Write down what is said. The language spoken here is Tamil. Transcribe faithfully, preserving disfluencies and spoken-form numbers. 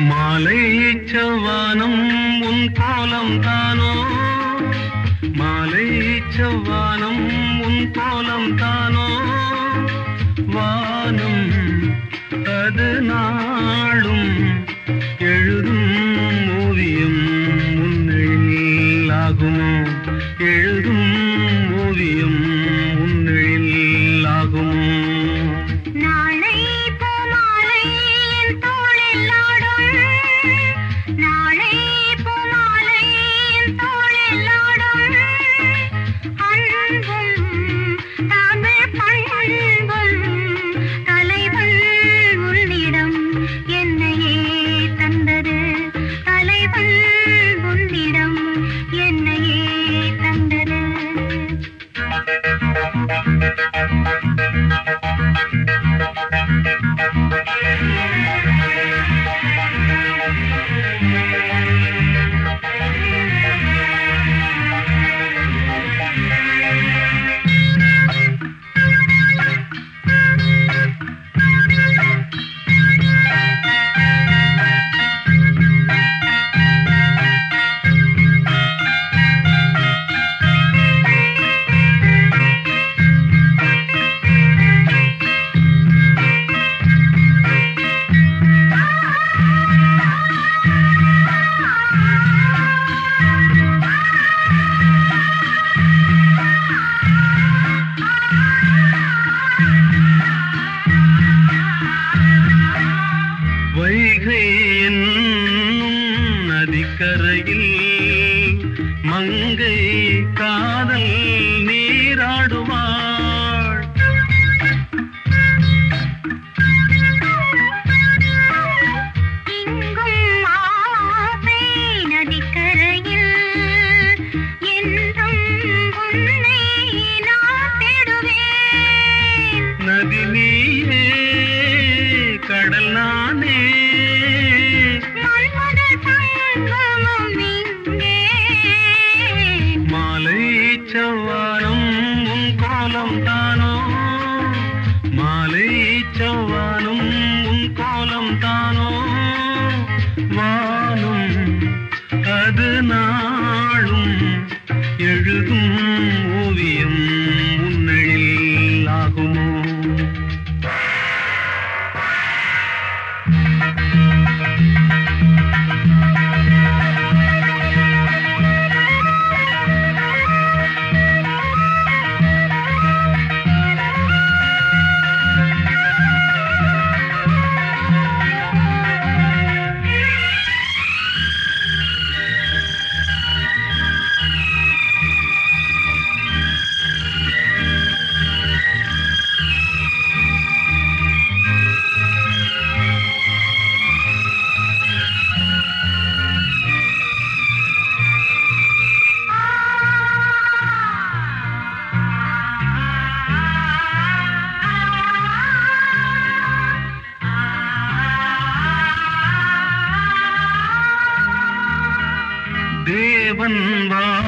மாலை செவ்வானம் உன் கோலம் தானோ, மாலை செவ்வானம் உன் கோலம் தானோ, வானம் அது நாளும் எழுதும் ஓவியம் முன்னில் ஆகுமோ, எழுதும் ஓவியம் முன்னில் ஆகுமோ. வைகை என்னும் நதிக்கரையில் மங்கை காதல் நீராடுவாள், இங்கும் ஆசை நதிக்கரையில் என்றும் உன்னை நான் தேடுவேன். நதி நீயே கடல் நானே, மாலை செவ்வானம் உன் கோலம் தானோ, மாலை செவ்வானம் உன் கோலம் தானோ, வானம் அது நாளும் எழுதும் ஓவியம் முன்னில் ஆகுமோ. தேவன் வா